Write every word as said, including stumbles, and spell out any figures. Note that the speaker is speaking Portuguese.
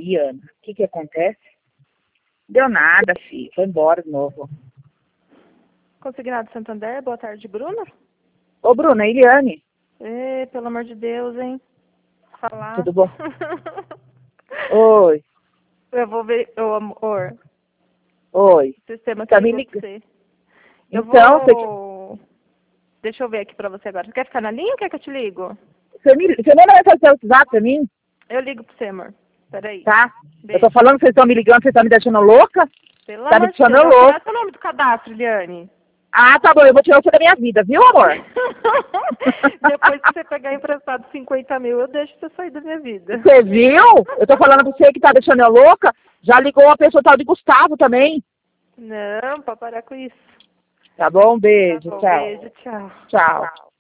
aí, Ana. O que que acontece? Deu nada, filho. Foi embora de novo. Consignado Santander, boa tarde, Bruna. Ô, Bruna, Eliane. Ê, pelo amor de Deus, hein? Falar. Tudo bom? Oi. Eu vou ver, ô amor. Oi. O sistema Tá aqui me é ligando. você. Eu Então, você, vou... Deixa eu ver aqui pra você agora. Você quer ficar na linha ou quer que eu te ligo? você, me, você manda mensagem pelo WhatsApp pra mim, Eu ligo pra você, amor. Peraí. tá? Beijo. Eu tô falando que vocês estão me ligando, vocês estão me deixando louca? Pelo Tá me amor de Deus, deixando eu vou louca. tirar seu nome do cadastro, Liane. Ah, tá bom, eu vou tirar você da minha vida, viu, amor? Depois que você pegar emprestado cinquenta mil, eu deixo você sair da minha vida. Você viu? Eu tô falando pra você que tá deixando eu louca. Já ligou uma pessoa tal de Gustavo também. Não, pra parar com isso. Tá bom? Beijo, Tá bom, tchau. beijo, tchau. Tchau.